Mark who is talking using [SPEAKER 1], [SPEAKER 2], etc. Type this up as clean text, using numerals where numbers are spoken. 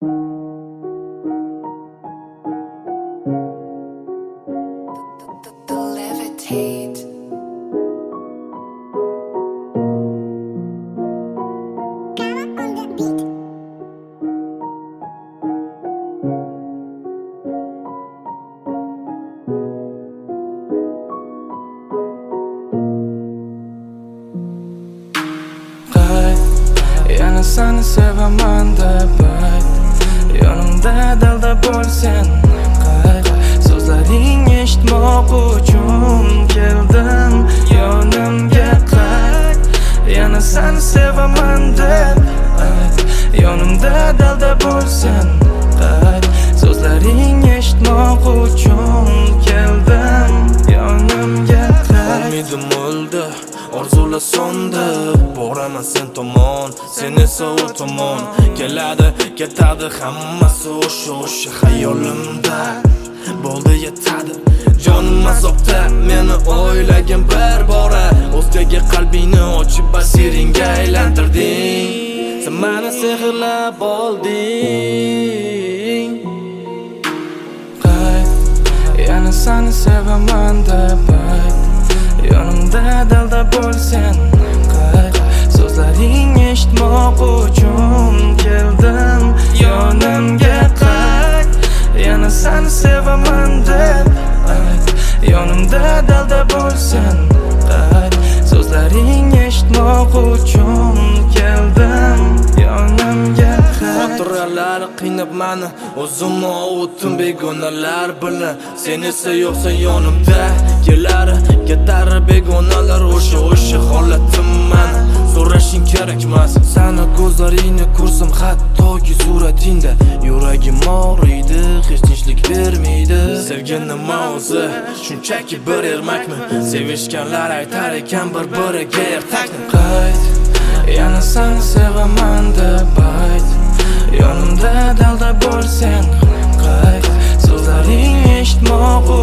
[SPEAKER 1] Levitate.
[SPEAKER 2] Yana seni sevaman deb ayt, yonimda dalda bo'lsan qayt. So'zlaring eshitmoq uchun keldim yonimga qayt. Yana seni sevaman deb ayt, yonimda dalda bo'lsan qayt. So'zlaring eshitmoq uchun keldim yonimga qayt.
[SPEAKER 3] Umidim o'ldi, orzular so'ndi, boraman sen tomon, sen esa u tomon. Keladi, ketadi hammasi o'sha xayolimda. Bo'ldi yetadi, jonim azobda, meni o'ylagin bir bora. O'zgaga qalbingni ochib basiringga aylantirding. Sen meni sehrlab olding.
[SPEAKER 2] Qayt, yana seni sevaman deb ayt, yonimda dalda bo'lsan qayt. So'zlaring eshitmoq uchun keldim yonimga qayt. Yana seni sevaman deb ayt, yonimda dalda bo'lsan qayt. So'zlaring eshitmoq uchun keldim yonimga qayt.
[SPEAKER 3] Xotiralar qiynab mani, o'zimni ovutdim begonalar bilan. Sen esa yo'qsan yonimda, kelar ketar begonalar. O'sha holatim mani so'rashing kerakmas. Sani ko'zlaringni ko'rsam hattoki suratingda, yuragim og'riydi, hech tinchlik bermaydi. Sevgan nima o'zi, shunchaki bir ermakmi? Sevishganlar aytar ekan bir-biriga ertakni.
[SPEAKER 2] Qayt, yana seni sevaman deb ayt, yonimda dalda bo'lsan qayt. So'zlaring eshitmoq